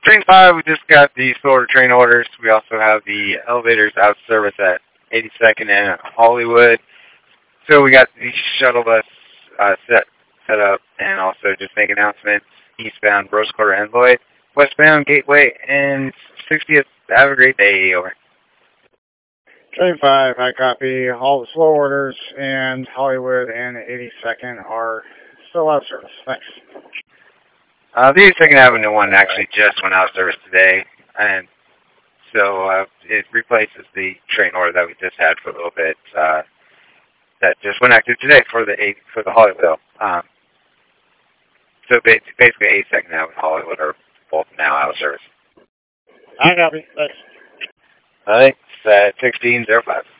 Train 5, we just got the solar train orders. We also have the elevators out of service at 82nd and Hollywood. So we got the shuttle bus set up, and also just make announcements. Eastbound Rose Quarter and Lloyd, westbound Gateway and 60th. Have a great day. Over. Train 5, I copy. All the slow orders and Hollywood and 82nd are still out of service. Thanks. The 82nd Avenue one actually just went out of service today, and so it replaces the train order that we just had for a little bit. That just went active today for the Hollywood. So basically, 82nd Avenue and Hollywood are both now out of service. I copy. Thanks. All right, 1605.